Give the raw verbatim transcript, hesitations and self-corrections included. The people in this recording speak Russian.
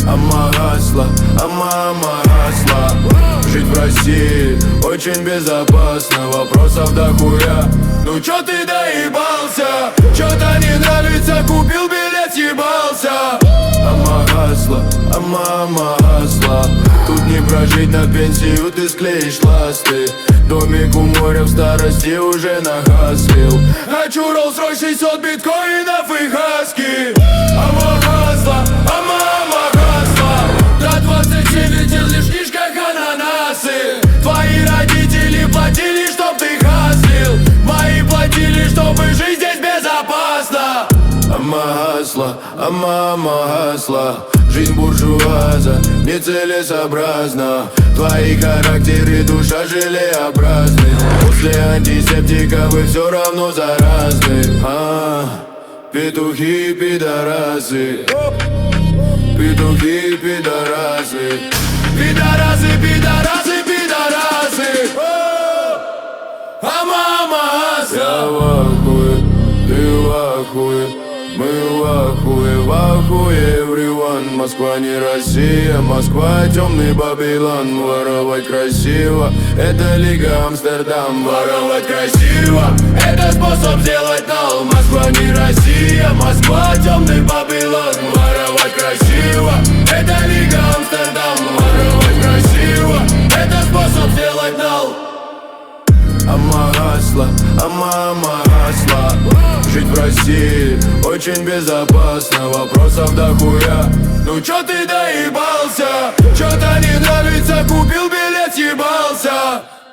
Ама гасла, ама, ама гасла. Жить в России очень безопасно, вопросов дохуя. Ну чё ты доебался? Чё-то не нравится, купил билет, съебался. Ама гасла, ама, ама гасла. Тут не прожить на пенсию, ты склеишь ласты. Домик у моря в старости уже нагаслил. Хочу Rolls-Royce, шестьсот биткоинов и хаски. Ама гасла, ама, ама гасла. До двадцать семь летел лишь в книжках ананасы. Твои родители платили, чтоб ты хаслил. Мои платили, чтобы жить здесь безопасно. Ама гасла, ама, ама гасла. Жизнь буржуаза нецелесообразна. Твои характеры, душа желеобразны. После антисептика вы все равно заразны. А, петухи, пидорасы. Петухи, пидорасы. Пидорасы, пидорасы, пидорасы. Ама, ама гасла. Я в ахуе, ты в ахуе. Мы в ахуе, в ахуе, everyone. Москва не Россия, Москва темный Бабилон. Воровать красиво, это Лига Амстердам. Воровать красиво, это способ сделать нол. Москва не Россия, Москва темный Бабилон. Воровать красиво, это Лига Амстердам. Воровать красиво, это способ сделать нол. Ама гасла, ама, ама гасла. Жить в России очень безопасно, вопросов дохуя. Ну чё ты доебался? Чё-то не нравится, купил билет, съебался.